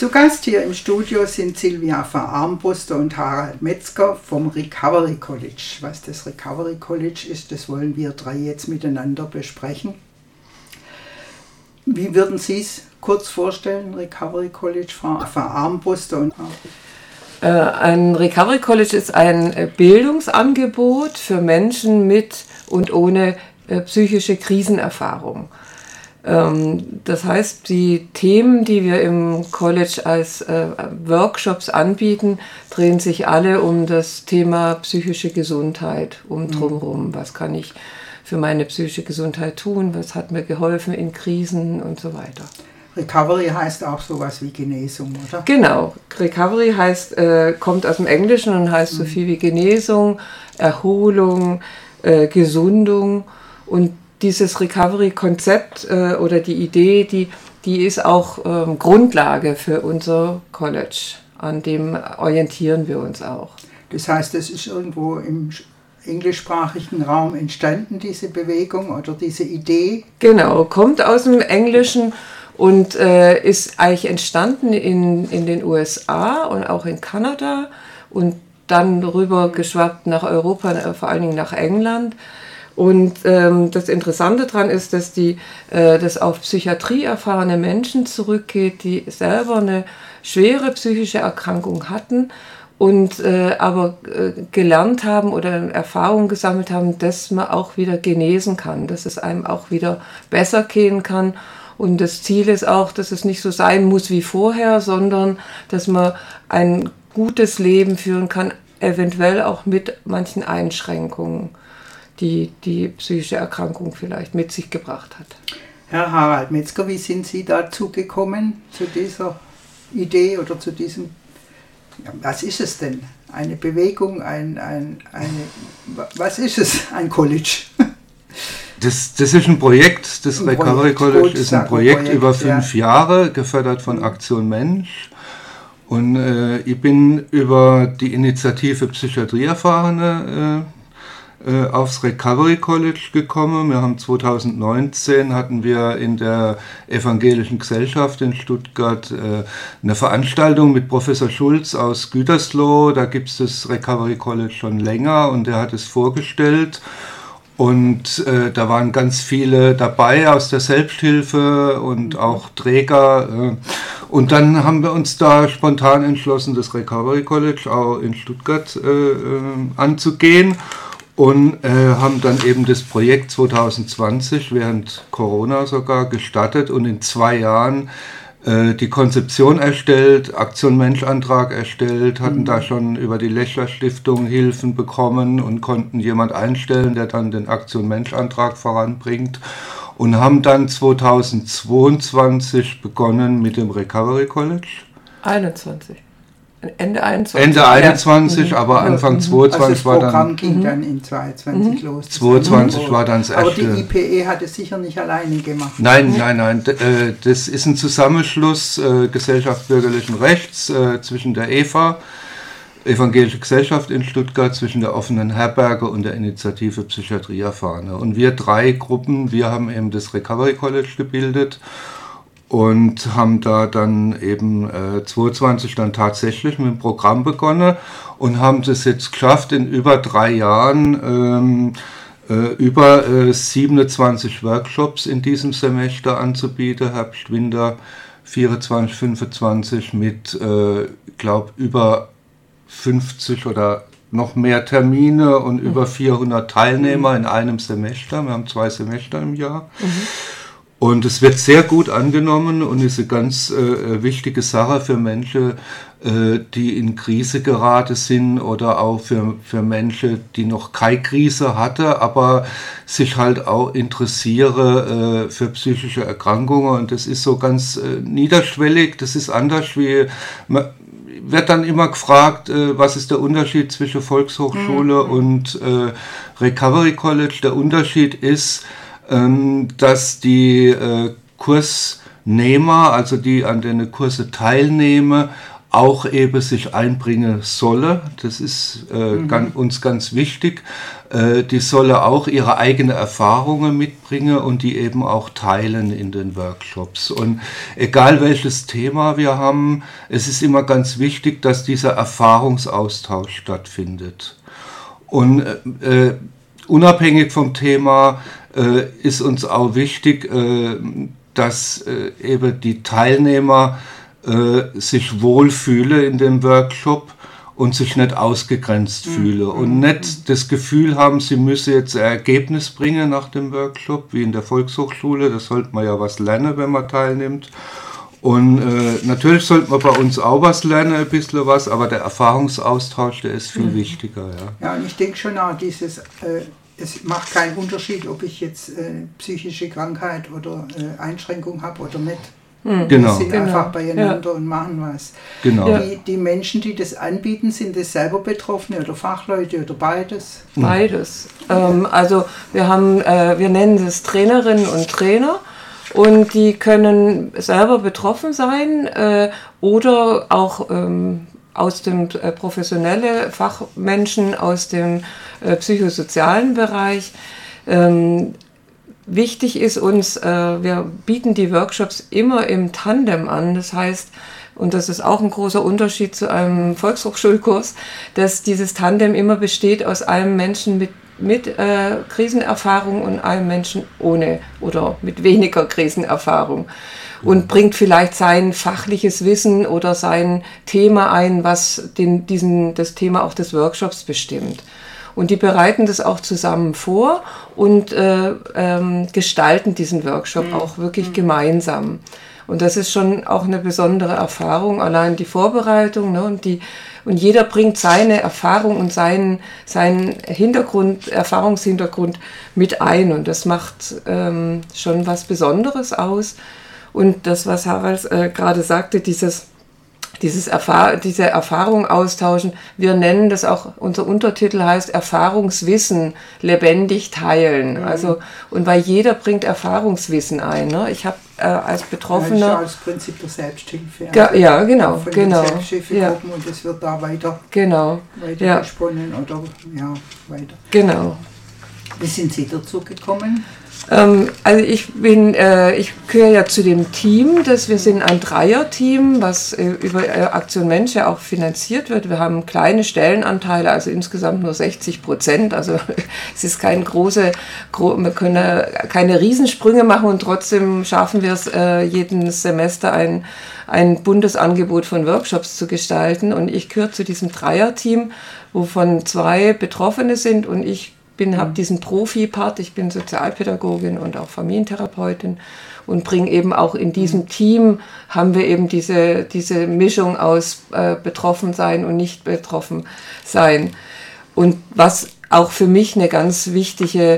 Zu Gast hier im Studio sind Silvia van Armbruster und Harald Metzger vom Recovery College. Was das Recovery College ist, das wollen wir drei jetzt miteinander besprechen. Wie würden Sie es kurz vorstellen, Recovery College, Van Armbruster und Ein Recovery College ist ein Bildungsangebot für Menschen mit und ohne psychische Krisenerfahrung. Das heißt, die Themen, die wir im College als Workshops anbieten, drehen sich alle um das Thema psychische Gesundheit, drumherum. Was kann ich für meine psychische Gesundheit tun? Was hat mir geholfen in Krisen und so weiter. Recovery heißt auch sowas wie Genesung, oder? Genau. Recovery kommt aus dem Englischen und heißt so viel wie Genesung, Erholung, Gesundung. Und dieses Recovery-Konzept oder die Idee, die ist auch Grundlage für unser College. An dem orientieren wir uns auch. Das heißt, es ist irgendwo im englischsprachigen Raum entstanden, diese Bewegung oder diese Idee? Genau, kommt aus dem Englischen und ist eigentlich entstanden in den USA und auch in Kanada und dann rüber geschwappt nach Europa, vor allen Dingen nach England. Und das Interessante daran ist, dass das auf Psychiatrie erfahrene Menschen zurückgeht, die selber eine schwere psychische Erkrankung hatten und aber gelernt haben oder Erfahrungen gesammelt haben, dass man auch wieder genesen kann, dass es einem auch wieder besser gehen kann. Und das Ziel ist auch, dass es nicht so sein muss wie vorher, sondern dass man ein gutes Leben führen kann, eventuell auch mit manchen Einschränkungen, die psychische Erkrankung vielleicht mit sich gebracht hat. Herr Harald Metzger, wie sind Sie dazu gekommen, zu dieser Idee oder zu diesem, was ist es denn? Eine Bewegung, was ist es? Ein College? Das ist ein Projekt, das Recovery College ist ein Projekt über 5 Jahre, gefördert von Aktion Mensch. Und ich bin über die Initiative Psychiatrieerfahrene aufs Recovery College gekommen. Wir haben 2019 hatten wir in der Evangelischen Gesellschaft in Stuttgart eine Veranstaltung mit Professor Schulz aus Gütersloh. Da gibt es das Recovery College schon länger und der hat es vorgestellt. Und da waren ganz viele dabei aus der Selbsthilfe und auch Träger. Und dann haben wir uns da spontan entschlossen, das Recovery College auch in Stuttgart anzugehen. Und haben dann eben das Projekt 2020 während Corona sogar gestartet und in 2 Jahren die Konzeption erstellt, Aktion Mensch-Antrag erstellt, hatten da schon über die Lechler Stiftung Hilfen bekommen und konnten jemand einstellen, der dann den Aktion Mensch-Antrag voranbringt und haben dann 2022 begonnen mit dem Recovery College. 21. Ende 21. Ende 21, aber Anfang 22 war dann... Das Programm ging dann in 22 los. 22 war dann das erste. Aber die IPE hat es sicher nicht alleine gemacht. Nein. Das ist ein Zusammenschluss Gesellschaft bürgerlichen Rechts zwischen der EVA, Evangelische Gesellschaft in Stuttgart, zwischen der offenen Herberge und der Initiative Psychiatrieerfahrene. Und wir 3 Gruppen, wir haben eben das Recovery College gebildet und haben da dann eben 22 dann tatsächlich mit dem Programm begonnen und haben das jetzt geschafft, in über 3 Jahren über 27 Workshops in diesem Semester anzubieten, Herbst, Winter 24, 25 mit, über 50 oder noch mehr Termine und über 400 Teilnehmer in einem Semester. Wir haben 2 Semester im Jahr. Und es wird sehr gut angenommen und ist eine ganz wichtige Sache für Menschen, die in Krise geraten sind oder auch für Menschen, die noch keine Krise hatten, aber sich halt auch interessieren für psychische Erkrankungen. Und das ist so ganz niederschwellig, das ist anders wie... Wird dann immer gefragt, was ist der Unterschied zwischen Volkshochschule und Recovery College. Der Unterschied ist, dass die Kursnehmer, also die an den Kurse teilnehmen, auch eben sich einbringen solle. Das ist uns ganz wichtig. Die solle auch ihre eigenen Erfahrungen mitbringen und die eben auch teilen in den Workshops. Und egal welches Thema wir haben, es ist immer ganz wichtig, dass dieser Erfahrungsaustausch stattfindet. Und unabhängig vom Thema ist uns auch wichtig, dass eben die Teilnehmer sich wohlfühle in dem Workshop und sich nicht ausgegrenzt fühle und nicht das Gefühl haben, sie müsse jetzt ein Ergebnis bringen nach dem Workshop, wie in der Volkshochschule. Da sollte man ja was lernen, wenn man teilnimmt. Und natürlich sollte man bei uns auch was lernen, ein bisschen was, aber der Erfahrungsaustausch, der ist viel wichtiger. Ja, und ich denke schon auch, es macht keinen Unterschied, ob ich jetzt psychische Krankheit oder Einschränkung habe oder nicht. Genau. Wir sind einfach beieinander und machen was. Genau. Die Menschen, die das anbieten, sind das selber Betroffene oder Fachleute oder beides? Beides. Also wir nennen es Trainerinnen und Trainer und die können selber betroffen sein oder auch aus dem professionelle Fachmenschen aus dem psychosozialen Bereich. Wichtig ist uns, wir bieten die Workshops immer im Tandem an. Das heißt, und das ist auch ein großer Unterschied zu einem Volkshochschulkurs, dass dieses Tandem immer besteht aus einem Menschen mit Krisenerfahrung und einem Menschen ohne oder mit weniger Krisenerfahrung. Und bringt vielleicht sein fachliches Wissen oder sein Thema ein, was das Thema auch des Workshops bestimmt. Und die bereiten das auch zusammen vor und gestalten diesen Workshop auch wirklich gemeinsam. Und das ist schon auch eine besondere Erfahrung, allein die Vorbereitung, ne, und jeder bringt seine Erfahrung und seinen Erfahrungshintergrund mit ein. Und das macht schon was Besonderes aus. Und das, was Harald gerade sagte, diese Erfahrung austauschen, wir nennen das auch, unser Untertitel heißt Erfahrungswissen lebendig teilen. Also, und weil jeder bringt Erfahrungswissen ein. Ne? Ich habe als Betroffener... Ja, das ist auch das Prinzip der Selbsthilfe. Ja, genau. Von den Selbsthilfegruppen und es wird da weiter gesponnen oder weiter. Genau. Wie sind Sie dazu gekommen? Also ich gehöre ja zu dem Team, wir sind ein Dreierteam, was über Aktion Mensch ja auch finanziert wird. Wir haben kleine Stellenanteile, also insgesamt nur 60%. Also es ist wir können keine Riesensprünge machen und trotzdem schaffen wir es, jeden Semester ein buntes Angebot von Workshops zu gestalten. Und ich gehöre zu diesem Dreierteam, wovon 2 Betroffene sind und ich habe diesen Profi-Part, ich bin Sozialpädagogin und auch Familientherapeutin und bringe eben auch in diesem Team, haben wir eben diese Mischung aus Betroffensein und nicht betroffen sein. Und was auch für mich eine ganz wichtige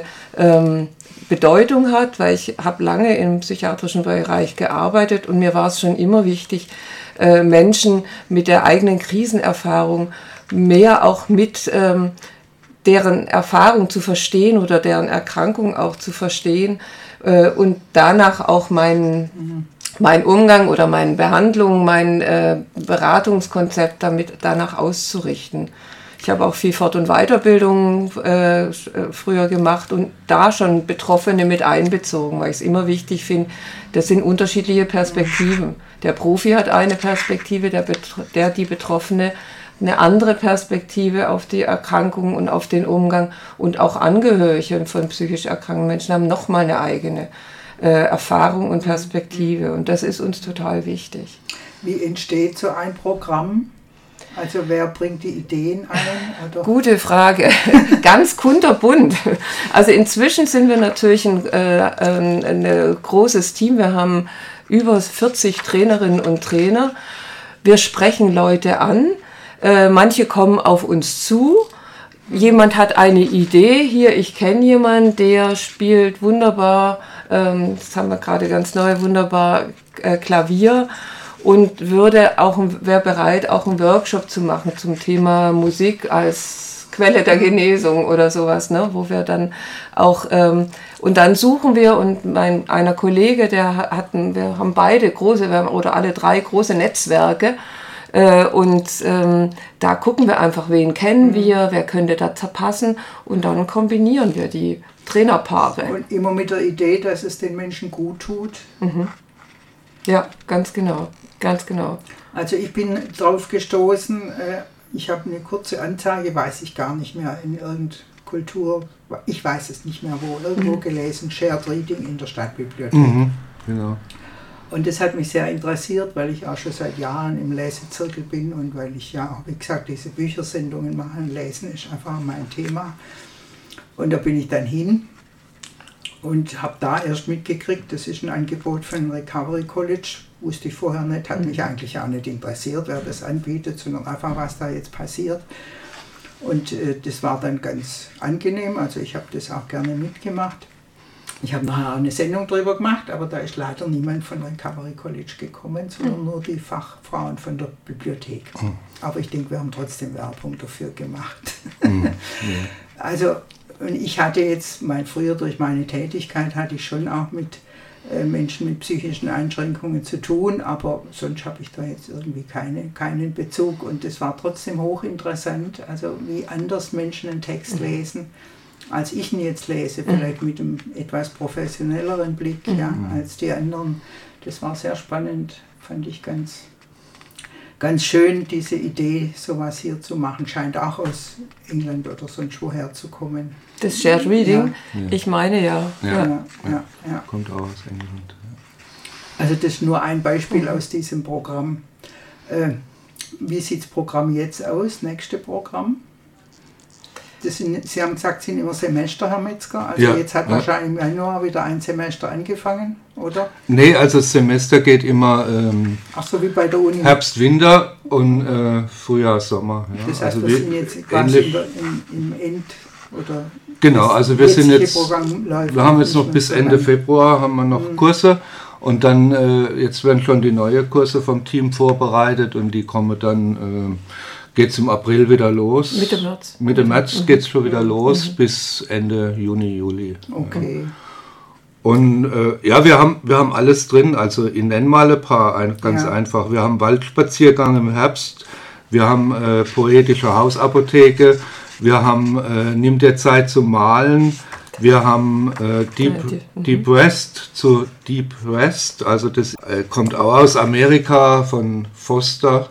Bedeutung hat, weil ich habe lange im psychiatrischen Bereich gearbeitet und mir war es schon immer wichtig, Menschen mit der eigenen Krisenerfahrung mehr auch mit deren Erfahrung zu verstehen oder deren Erkrankung auch zu verstehen und danach auch mein Umgang oder meine Behandlung, mein Beratungskonzept danach auszurichten. Ich habe auch viel Fort- und Weiterbildung früher gemacht und da schon Betroffene mit einbezogen, weil ich es immer wichtig finde, das sind unterschiedliche Perspektiven. Der Profi hat eine Perspektive, die Betroffene eine andere Perspektive auf die Erkrankung und auf den Umgang und auch Angehörige von psychisch erkrankten Menschen haben nochmal eine eigene Erfahrung und Perspektive und das ist uns total wichtig. Wie entsteht so ein Programm? Also wer bringt die Ideen ein? Oder? Gute Frage. Ganz kunterbunt. Also inzwischen sind wir natürlich ein großes Team. Wir haben über 40 Trainerinnen und Trainer. Wir sprechen Leute an. Manche kommen auf uns zu. Jemand hat eine Idee. Hier, ich kenne jemanden, der spielt wunderbar, das haben wir gerade ganz neu, wunderbar Klavier und wäre bereit, auch einen Workshop zu machen zum Thema Musik als Quelle der Genesung oder sowas, ne? Wo wir dann auch, und dann suchen wir und einer Kollege, wir haben beide große, oder alle 3 große Netzwerke, Da gucken wir einfach, wen kennen wir, wer könnte da passen und dann kombinieren wir die Trainerpaare. Und immer mit der Idee, dass es den Menschen gut tut. Ja, ganz genau, ganz genau. Also ich bin drauf gestoßen, ich habe eine kurze Anzeige, weiß ich gar nicht mehr, in irgendeiner Kultur, ich weiß es nicht mehr wo, irgendwo gelesen, Shared Reading in der Stadtbibliothek. Genau. Und das hat mich sehr interessiert, weil ich auch schon seit Jahren im Lesezirkel bin und weil ich ja auch, wie gesagt, diese Büchersendungen mache. Lesen ist einfach mein Thema. Und da bin ich dann hin und habe da erst mitgekriegt, das ist ein Angebot von Recovery College, wusste ich vorher nicht, hat mich eigentlich auch nicht interessiert, wer das anbietet, sondern einfach, was da jetzt passiert. Und das war dann ganz angenehm, also ich habe das auch gerne mitgemacht. Ich habe nachher auch eine Sendung darüber gemacht, aber da ist leider niemand von Recovery College gekommen, sondern nur die Fachfrauen von der Bibliothek. Aber ich denke, wir haben trotzdem Werbung dafür gemacht. Also, und ich hatte jetzt, früher durch meine Tätigkeit hatte ich schon auch mit Menschen mit psychischen Einschränkungen zu tun, aber sonst habe ich da jetzt irgendwie keinen Bezug und es war trotzdem hochinteressant, also wie anders Menschen einen Text lesen, als ich ihn jetzt lese, vielleicht mit einem etwas professionelleren Blick als die anderen. Das war sehr spannend, fand ich ganz schön, diese Idee, sowas hier zu machen. Scheint auch aus England oder sonst woher zu kommen. Das Shared Reading, ich meine ja. Kommt auch aus England. Also das ist nur ein Beispiel aus diesem Programm. Wie sieht das Programm jetzt aus, nächste Programm? Sie haben gesagt, es sind immer Semester, Herr Metzger. Also jetzt hat wahrscheinlich im Januar wieder ein Semester angefangen, oder? Nee, also das Semester geht immer so wie bei der Uni. Herbst, Winter und Frühjahr, Sommer. Ja. Das heißt, also wir sind jetzt quasi im End oder genau, also wir sind jetzt, wir haben jetzt noch bis Ende Februar haben wir noch Kurse und dann jetzt werden schon die neuen Kurse vom Team vorbereitet und die kommen dann geht es im April wieder los. Mitte März. Mitte März geht es schon wieder los bis Ende Juni, Juli. Okay. Und wir haben alles drin. Also ich nenne mal ein paar, ganz einfach. Wir haben Waldspaziergang im Herbst. Wir haben poetische Hausapotheke. Wir haben Nimm dir Zeit zum Malen. Wir haben Deep Rest zu Deep Rest. Also das kommt auch aus Amerika von Foster.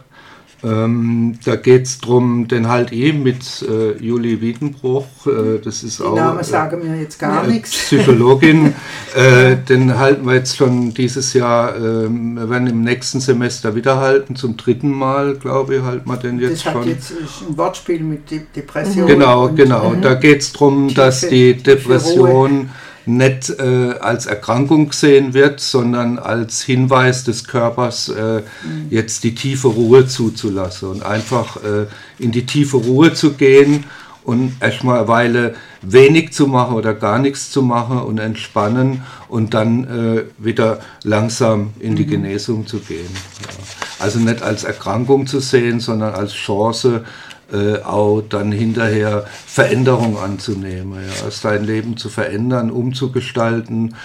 Da geht es darum, den halt mit Julie Wiedenbruch, das ist die auch Namen sagen mir jetzt gar nichts. Psychologin, den halten wir jetzt schon dieses Jahr, wir werden im nächsten Semester wieder halten, zum 3. Mal, glaube ich, halten wir den jetzt das schon. Das hat jetzt ein Wortspiel mit Depression. Genau, da geht es darum, dass die Depression nicht als Erkrankung gesehen wird, sondern als Hinweis des Körpers, jetzt die tiefe Ruhe zuzulassen und einfach in die tiefe Ruhe zu gehen und erstmal eine Weile wenig zu machen oder gar nichts zu machen und entspannen und dann wieder langsam in die Genesung zu gehen. Ja. Also nicht als Erkrankung zu sehen, sondern als Chance, auch dann hinterher Veränderung anzunehmen, sein Leben zu verändern, umzugestalten,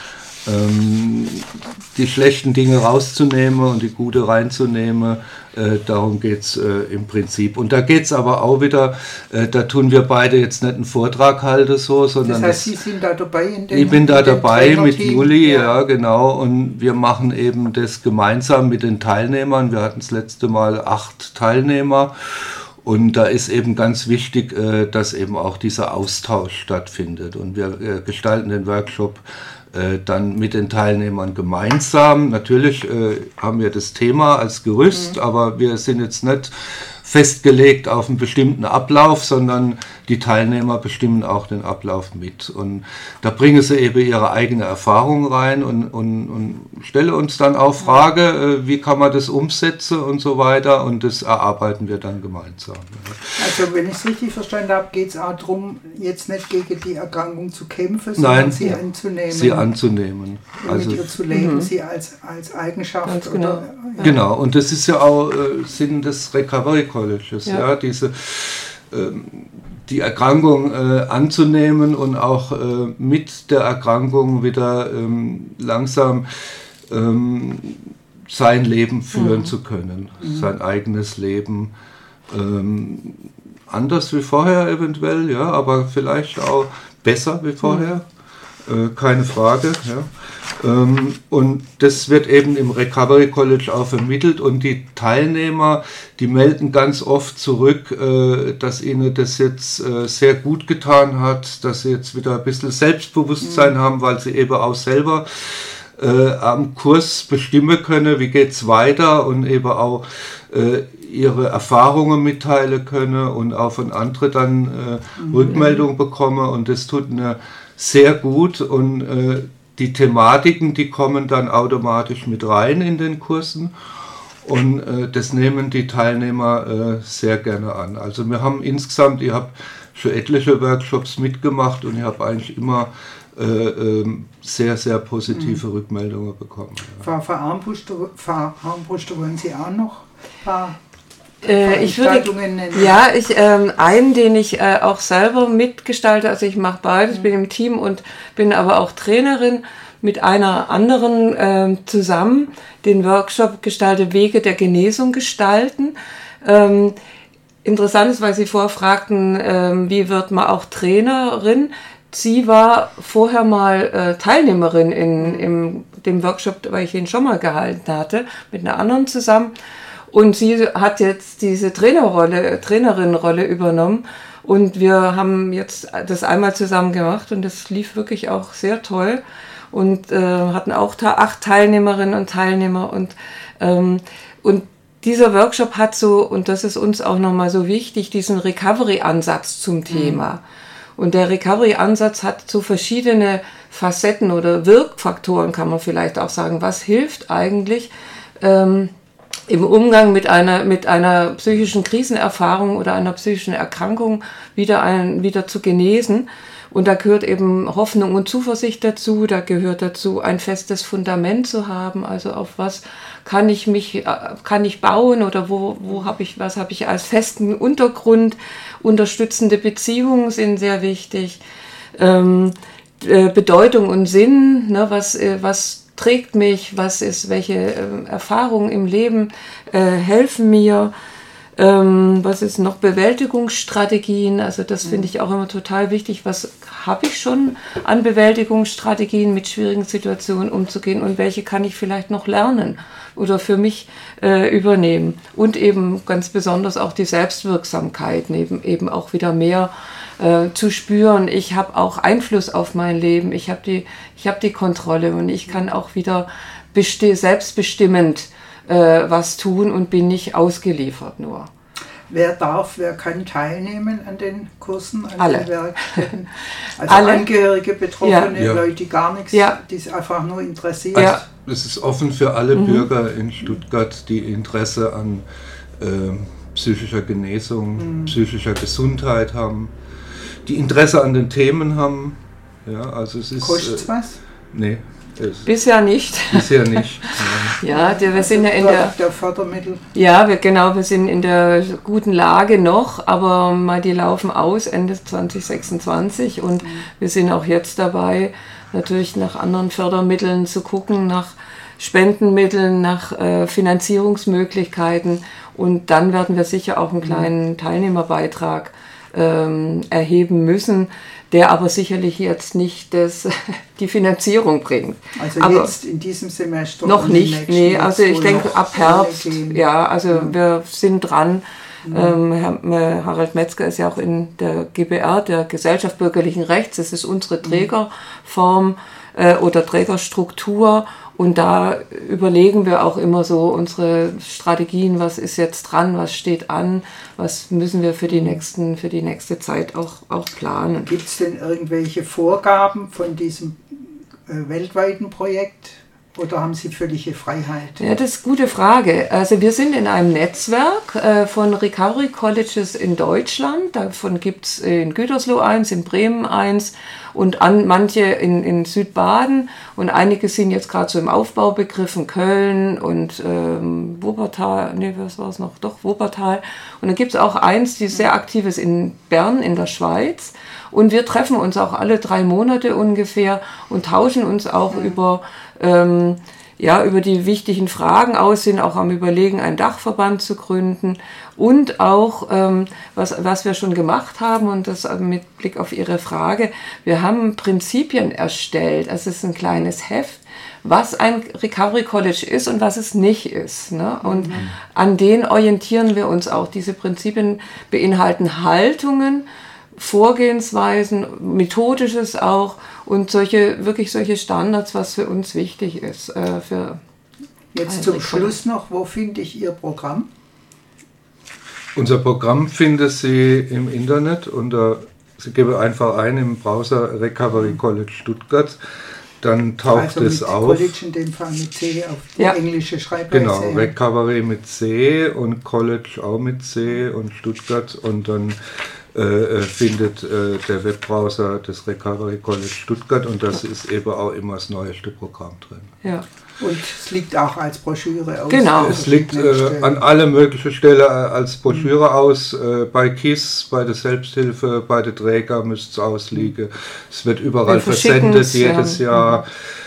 die schlechten Dinge rauszunehmen und die gute reinzunehmen. Darum geht es im Prinzip. Und da geht es aber auch wieder, da tun wir beide jetzt nicht einen Vortrag halten, sondern... Das heißt, Sie sind da dabei? Ich bin da dabei mit Juli, ja genau. Und wir machen eben das gemeinsam mit den Teilnehmern. Wir hatten das letzte Mal 8 Teilnehmer. Und da ist eben ganz wichtig, dass eben auch dieser Austausch stattfindet. Und wir gestalten den Workshop dann mit den Teilnehmern gemeinsam. Natürlich haben wir das Thema als Gerüst, aber wir sind jetzt nicht festgelegt auf einen bestimmten Ablauf, sondern die Teilnehmer bestimmen auch den Ablauf mit. Und da bringen sie eben ihre eigene Erfahrung rein und stellen uns dann auch Frage, wie kann man das umsetzen und so weiter. Und das erarbeiten wir dann gemeinsam. Also wenn ich es richtig verstanden habe, geht es auch darum, jetzt nicht gegen die Erkrankung zu kämpfen, sondern sie anzunehmen. Sie anzunehmen. Also mit ihr zu leben, sie als Eigenschaft. Genau. Oder, Genau, und das ist ja auch Sinn des Recovery Colleges, die Erkrankung anzunehmen und auch mit der Erkrankung wieder langsam sein Leben führen zu können, sein eigenes Leben. Anders wie vorher eventuell, ja, aber vielleicht auch besser wie vorher, keine Frage. Ja. Und das wird eben im Recovery College auch vermittelt und die Teilnehmer, die melden ganz oft zurück, dass ihnen das jetzt sehr gut getan hat, dass sie jetzt wieder ein bisschen Selbstbewusstsein haben, weil sie eben auch selber am Kurs bestimmen können, wie geht es weiter und eben auch ihre Erfahrungen mitteilen können und auch von anderen dann Rückmeldungen bekommen und das tut mir sehr gut und die Thematiken, die kommen dann automatisch mit rein in den Kursen und das nehmen die Teilnehmer sehr gerne an. Also wir haben insgesamt, ich habe schon etliche Workshops mitgemacht und ich habe eigentlich immer sehr, sehr positive Rückmeldungen bekommen. Ja. Frau Armbruster, wollen Sie auch noch ein paar ich würde, nennen? Einen, den ich auch selber mitgestalte, also ich mache beides, bin im Team und bin aber auch Trainerin mit einer anderen zusammen, den Workshop Gestalte Wege der Genesung gestalten. Interessant ist, weil Sie vorher fragten, wie wird man auch Trainerin? Sie war vorher mal Teilnehmerin in dem Workshop, weil ich ihn schon mal gehalten hatte, mit einer anderen zusammen. Und sie hat jetzt diese Trainerinnenrolle übernommen. Und wir haben jetzt das einmal zusammen gemacht und das lief wirklich auch sehr toll. Und hatten auch 8 Teilnehmerinnen und Teilnehmer. Und dieser Workshop hat so, und das ist uns auch nochmal so wichtig, diesen Recovery-Ansatz zum Thema. Und der Recovery-Ansatz hat so verschiedene Facetten oder Wirkfaktoren, kann man vielleicht auch sagen. Was hilft eigentlich im Umgang mit einer psychischen Krisenerfahrung oder einer psychischen Erkrankung wieder zu genesen? Und da gehört eben Hoffnung und Zuversicht dazu. Da gehört dazu, ein festes Fundament zu haben. Also auf was kann ich bauen oder was habe ich als festen Untergrund? Unterstützende Beziehungen sind sehr wichtig. Bedeutung und Sinn, ne, was trägt mich, welche Erfahrungen im Leben helfen mir. Was ist noch? Bewältigungsstrategien, also das finde ich auch immer total wichtig. Was habe ich schon an Bewältigungsstrategien, mit schwierigen Situationen umzugehen und welche kann ich vielleicht noch lernen oder für mich übernehmen? Und eben ganz besonders auch die Selbstwirksamkeit, eben auch wieder mehr zu spüren. Ich habe auch Einfluss auf mein Leben, ich habe die Kontrolle und ich kann auch wieder selbstbestimmend was tun und bin nicht ausgeliefert nur. Wer kann teilnehmen an den Kursen, an Alle. den Werkstätten? Also Alle. Angehörige, Betroffene, Ja. Leute, die gar nichts, die es einfach nur interessiert. Also, es ist offen für alle Bürger in Stuttgart, die Interesse an psychischer Genesung, psychischer Gesundheit haben, die Interesse an den Themen haben. Ja, also es ist, Kostet's was? Nee. Bisher nicht. Bisher nicht. Ja, wir sind ja in der Fördermittel. Ja, wir sind in der guten Lage noch, aber die laufen aus Ende 2026 und wir sind auch jetzt dabei, natürlich nach anderen Fördermitteln zu gucken, nach Spendenmitteln, nach Finanzierungsmöglichkeiten und dann werden wir sicher auch einen kleinen Teilnehmerbeitrag erheben müssen, der aber sicherlich jetzt nicht die Finanzierung bringt. Also aber jetzt in diesem Semester? noch nicht, nee, also ich denke ab Herbst, ja, also wir sind dran. Harald Metzger ist ja auch in der GBR, der Gesellschaft Bürgerlichen Rechts, das ist unsere Trägerform oder Trägerstruktur und da überlegen wir auch immer so unsere Strategien, was ist jetzt dran, was steht an, was müssen wir für die nächste Zeit auch planen. Gibt es denn irgendwelche Vorgaben von diesem weltweiten Projekt? Oder haben Sie völlige Freiheit? Ja, das ist eine gute Frage. Also wir sind in einem Netzwerk von Recovery Colleges in Deutschland. Davon gibt es in Gütersloh eins, in Bremen eins und manche in Südbaden. Und einige sind jetzt gerade so im Aufbau begriffen, Köln und Wuppertal. Nee, was war es noch? Doch, Wuppertal. Und dann gibt es auch eins, die sehr aktiv ist in Bern in der Schweiz. Und wir treffen uns auch alle 3 Monate ungefähr und tauschen uns auch über über die wichtigen Fragen aus, sind auch am Überlegen, einen Dachverband zu gründen und auch, was wir schon gemacht haben, und das mit Blick auf Ihre Frage, wir haben Prinzipien erstellt. Es ist ein kleines Heft, was ein Recovery College ist und was es nicht ist. Ne? Und an denen orientieren wir uns auch. Diese Prinzipien beinhalten Haltungen, Vorgehensweisen, Methodisches auch und solche Standards, was für uns wichtig ist. Jetzt zum Schluss noch, wo finde ich Ihr Programm? Unser Programm finden Sie im Internet Sie geben einfach ein im Browser Recovery College Stuttgart, dann taucht es auf. College in dem Fall mit C auf die englische Schreibweise. Genau, Recovery mit C und College auch mit C und Stuttgart, und dann findet der Webbrowser des Recovery College Stuttgart, und das ist eben auch immer das neueste Programm drin. Ja. Und es liegt auch als Broschüre aus. Genau. Es liegt an alle möglichen Stellen als Broschüre aus, bei KISS, bei der Selbsthilfe, bei der Träger müsste es ausliegen. Es wird überall versendet jedes Jahr.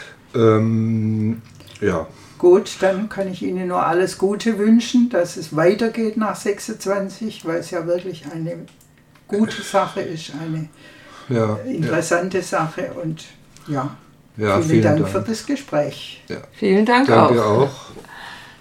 Ja. Gut, dann kann ich Ihnen nur alles Gute wünschen, dass es weitergeht nach 26, weil es ja wirklich eine gute Sache ist, eine interessante Sache, und vielen Dank für das Gespräch. Ja. Vielen Dank Danke auch. auch.